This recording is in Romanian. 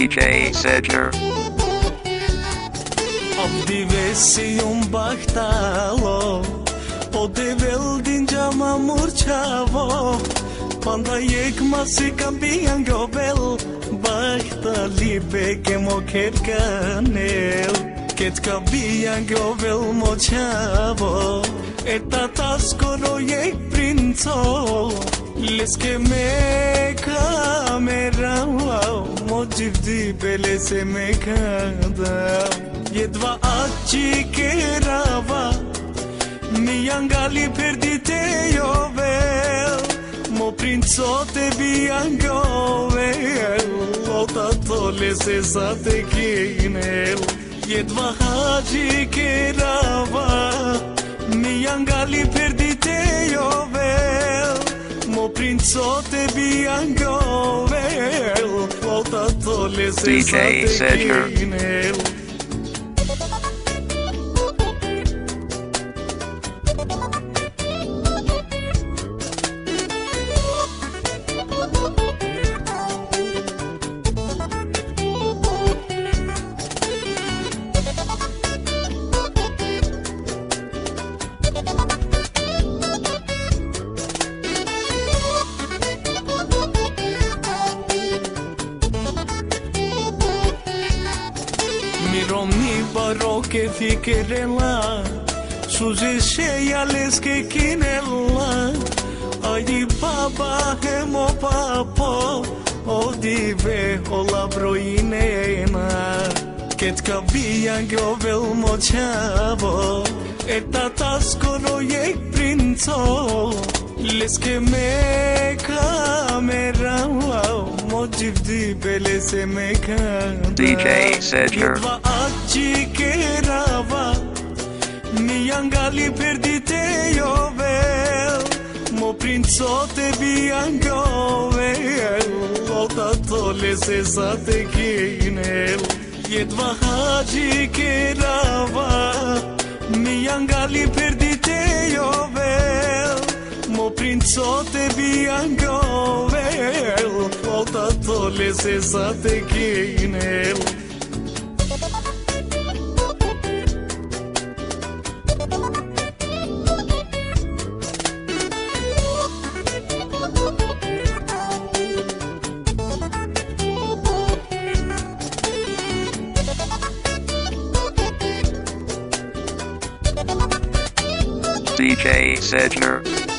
DJ Sedger. Abdivesi bahtalo Ode veldin jama murchavo Panda yek masi cambian gobel Bahtali beke moker kanel Ket cambian gobel mochavo Eta taskoro yek princo Leske me kamera Mojivdi bele se me kada Jedva aci kerava Miangali perdite jovel Mo princo te biangovel Ota tole se sa te kinel Jedva aci kerava Miangali perdite jovel Mo princo te biangovel Ota tole se sa te kinel Romni baroque fikerela Suze sheyales que kinela Ai baba hemo papo Odive ola broinena Ket kabian govel mochavo Eta taskoro yek princo Leske me kamera Mojivdi bele se me kada DJ Sedger. Jedva aci kerava Miangali perdite jovel Mo princo te biangovel Ota tole se sa te kinel Jedva aci kerava Miangali perdite jovel Mo princo te biangovel Ota tole se sa te kinel DJ Sedger.